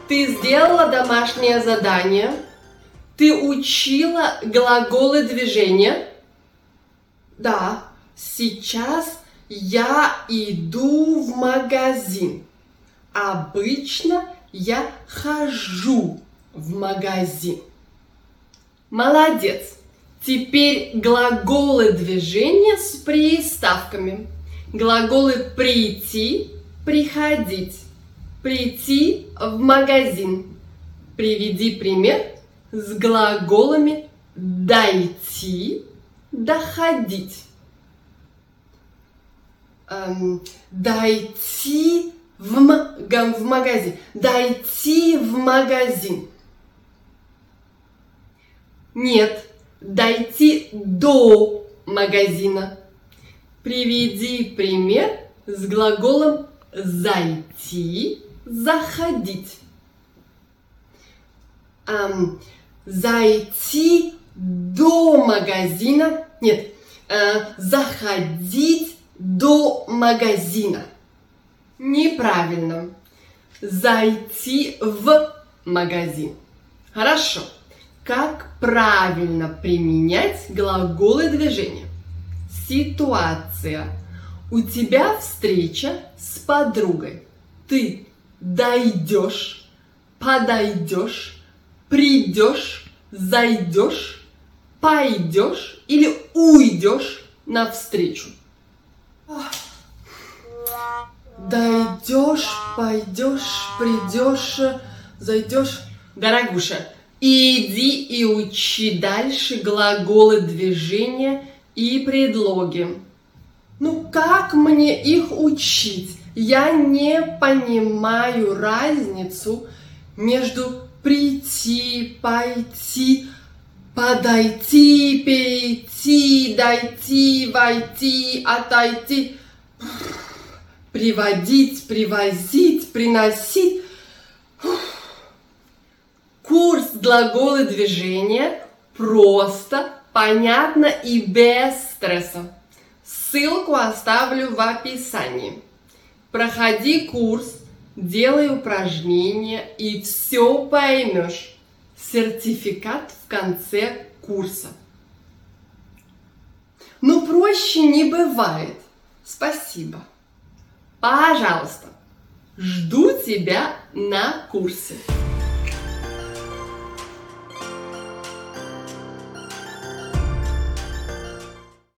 Ты сделала домашнее задание? Ты учила глаголы движения? Да, сейчас я иду в магазин. Обычно я хожу в магазин. Молодец! Теперь глаголы движения с приставками. Глаголы прийти, приходить. Прийти в магазин. Приведи пример с глаголами дойти, доходить. Дойти в магазин. Дойти в магазин. Нет, дойти до магазина. Приведи пример с глаголом зайти, заходить. Зайти до магазина. Нет, заходить до магазина. Неправильно. Зайти в магазин. Хорошо. Как правильно применять глаголы движения? Ситуация. У тебя встреча с подругой. Ты дойдешь, подойдешь, придешь, зайдешь, пойдешь или уйдешь навстречу. Дойдешь, пойдешь, придешь, зайдешь. Дорогуша, иди и учи дальше глаголы движения и предлоги. Ну как мне их учить? Я не понимаю разницу между прийти, пойти, подойти, перейти, дойти, войти, отойти, приводить, привозить, приносить. Курс глаголы движения просто, понятно и без стресса. Ссылку оставлю в описании. Проходи курс, делай упражнения и все поймешь. Сертификат в конце курса. Ну, проще не бывает. Спасибо. Пожалуйста, жду тебя на курсе.